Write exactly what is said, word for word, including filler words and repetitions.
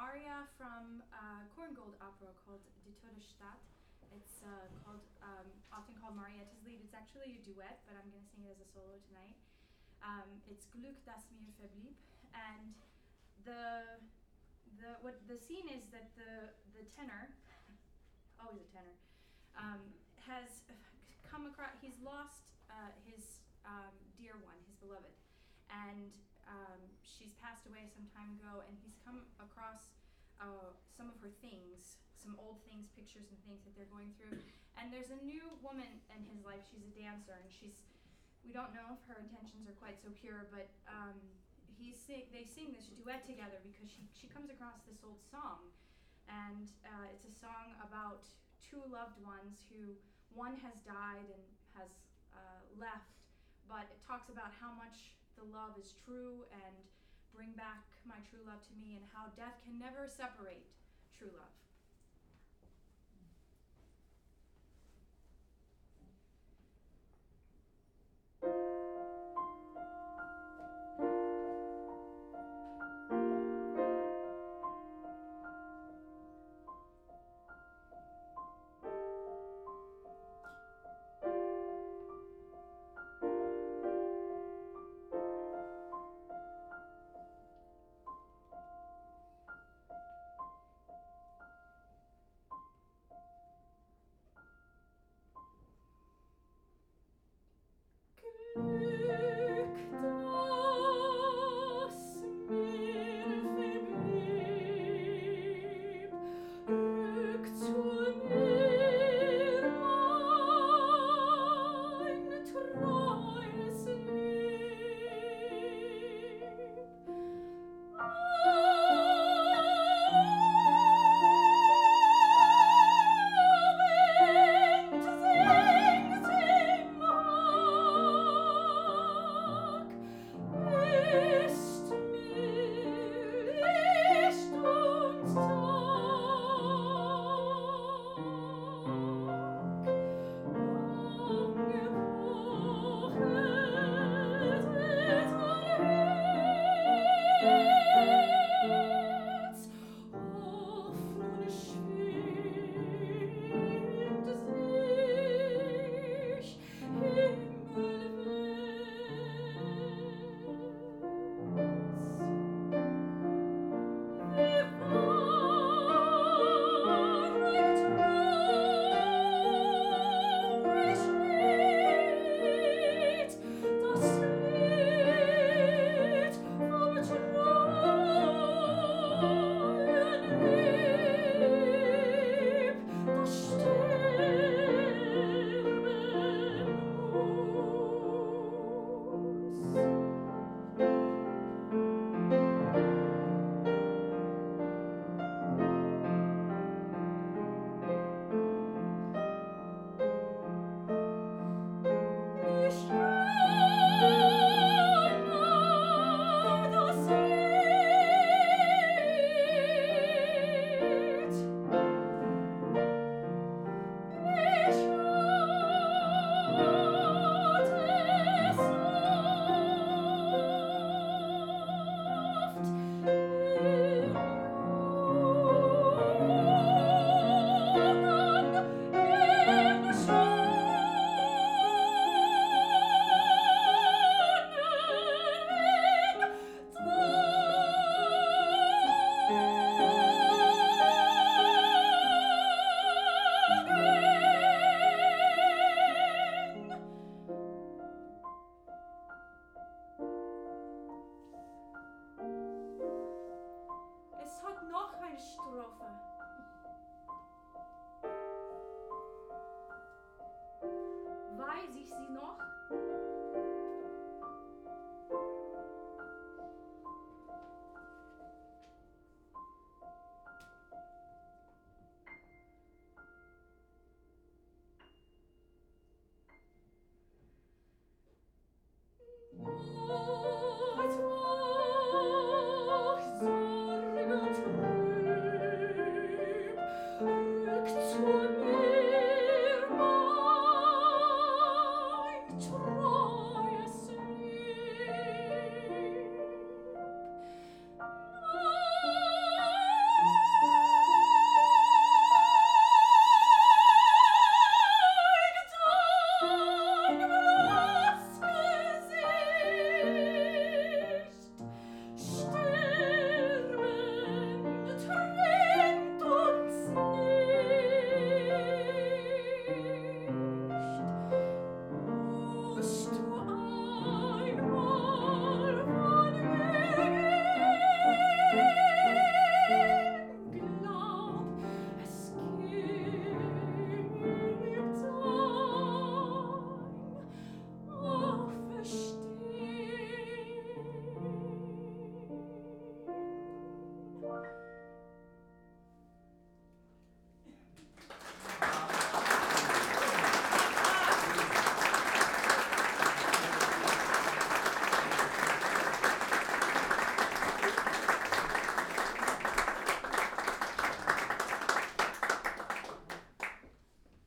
aria from a Korngold opera called Die Todesstadt. It's uh, called um, often called Marietta's Lied. It's actually a duet, but I'm going to sing it as a solo tonight. Um, it's Glück, das mir verblieb, and the the what the scene is that the the tenor, always a tenor, um, has come across. He's lost uh, his um, dear one, his beloved, and um, she's passed away some time ago, and he's come across uh, some of her things, some old things, pictures and things that they're going through. And there's a new woman in his life. She's a dancer, and she's, we don't know if her intentions are quite so pure, but um, he sing, they sing this duet together because she, she comes across this old song. And uh, it's a song about two loved ones who, one has died and has uh, left, but it talks about how much the love is true and bring back my true love to me, and how death can never separate true love.